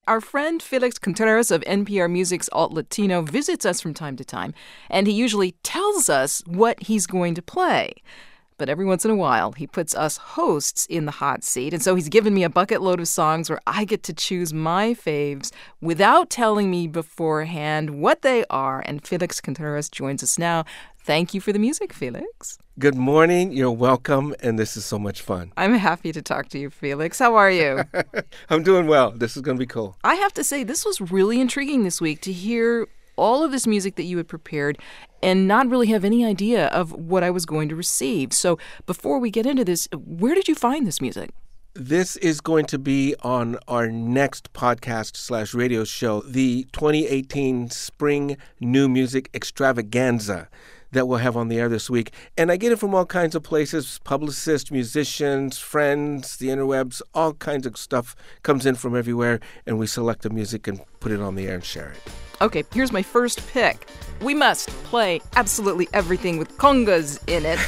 Our friend Felix Contreras of NPR Music's Alt Latino visits us from time to time, and he usually tells us what he's going to play. But every once in a while, he puts us hosts in the hot seat, and so he's given me a bucket load of songs where I get to choose my faves without telling me beforehand what they are, and Felix Contreras joins us now. Thank you for the music, Felix. Good morning. You're welcome, and this is so much fun. I'm happy to talk to you, Felix. How are you? I'm doing well. This is going to be cool. I have to say, this was really intriguing this week to hear all of this music that you had prepared and not really have any idea of what I was going to receive. So before we get into this, where did you find this music? This is going to be on our next podcast/radio show, the 2018 Spring New Music Extravaganza that we'll have on the air this week. And I get it from all kinds of places, publicists, musicians, friends, the interwebs, all kinds of stuff comes in from everywhere, and we select the music and put it on the air and share it. Okay, here's my first pick. We must play absolutely everything with congas in it.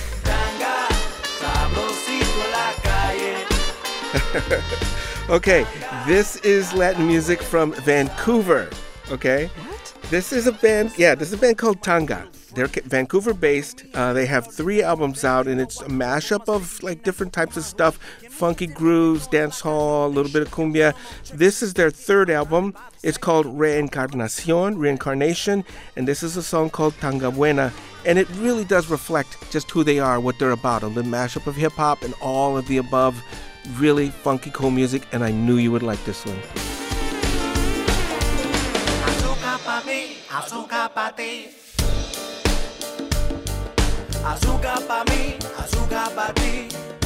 Okay, this is Latin music from Vancouver, okay? What? This is a band called Tanga. They're Vancouver-based. They have 3 albums out, and it's a mashup of like different types of stuff, funky grooves, dance hall, a little bit of cumbia. This is their 3rd album. It's called Reincarnation, and this is a song called Tanga Buena, and it really does reflect just who they are, what they're about, a little mashup of hip-hop and all of the above. Really funky, cool music, and I knew you would like this one. Azúcar pa' mí, azúcar pa' ti. Azúcar pa' mí, azúcar pa' ti.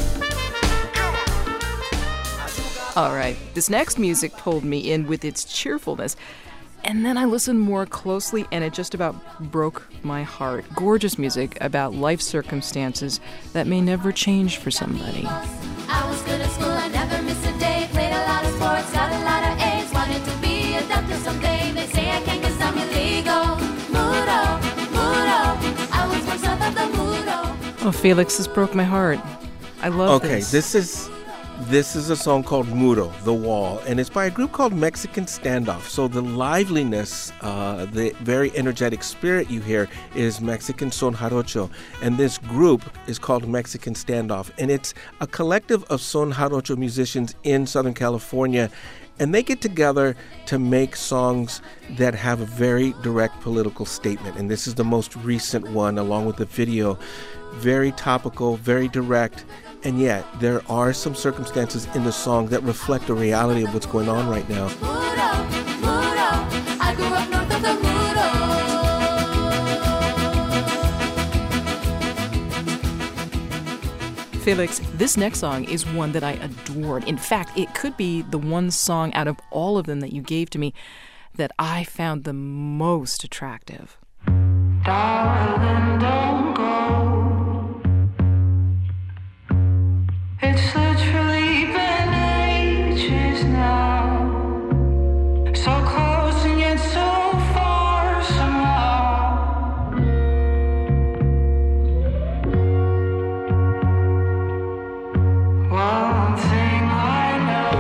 All right, this next music pulled me in with its cheerfulness. And then I listened more closely, and it just about broke my heart. Gorgeous music about life circumstances that may never change for somebody. I was good at school, I never missed a day. Played a lot of sports, got a lot of A's. Wanted to be a doctor someday. They say I can't 'cause I'm illegal. Mudo, mudo. I was one son of the mudo. Oh, Felix, this broke my heart. I love this. Okay, this is a song called Muro, The Wall, and it's by a group called Mexican Standoff. So the liveliness, the very energetic spirit you hear is Mexican Son Jarocho, and this group is called Mexican Standoff, and it's a collective of Son Jarocho musicians in Southern California, and they get together to make songs that have a very direct political statement, and this is the most recent one along with the video. Very topical, very direct, and yet there are some circumstances in the song that reflect the reality of what's going on right now. Mudo, mudo. I grew up north of the mudo. Felix, this next song is one that I adored. In fact, it could be the one song out of all of them that you gave to me that I found the most attractive. Darling, don't go. It's literally been ages now. So close and yet so far somehow. One thing I know,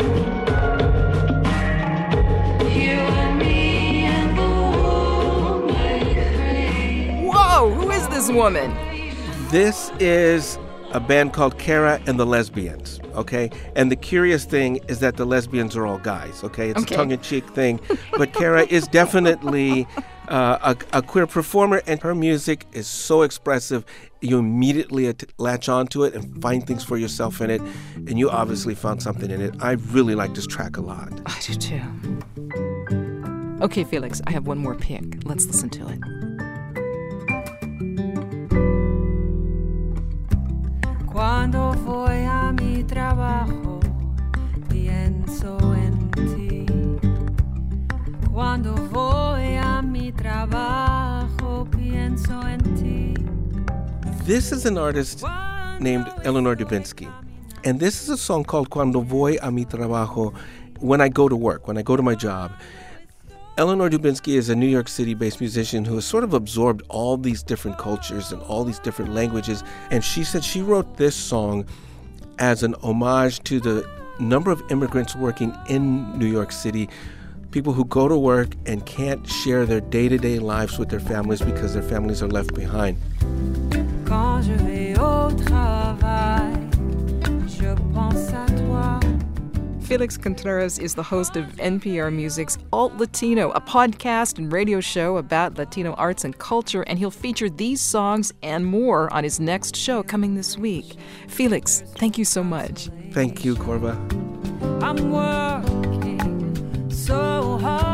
you and me and the world make free. Whoa, who is this woman? This is a band called Kara and the Lesbians, okay? And the curious thing is that the lesbians are all guys, okay? It's a tongue-in-cheek thing. But Kara is definitely a queer performer, and her music is so expressive. You immediately latch onto it and find things for yourself in it. And you obviously found something in it. I really like this track a lot. I do too. Okay, Felix, I have one more pick. Let's listen to it. Cuando voy a mi trabajo, pienso en ti. Cuando voy a mi trabajo, pienso en ti. This is an artist named Eleanor Dubinsky. And this is a song called Cuando voy a mi trabajo, when I go to work, when I go to my job. Eleanor Dubinsky is a New York City-based musician who has sort of absorbed all these different cultures and all these different languages. And she said she wrote this song as an homage to the number of immigrants working in New York City, people who go to work and can't share their day-to-day lives with their families because their families are left behind. Quand je vais au travail, je pense à toi. Felix Contreras is the host of NPR Music's Alt Latino, a podcast and radio show about Latino arts and culture, and he'll feature these songs and more on his next show coming this week. Felix, thank you so much. Thank you, Corva. I'm working so hard.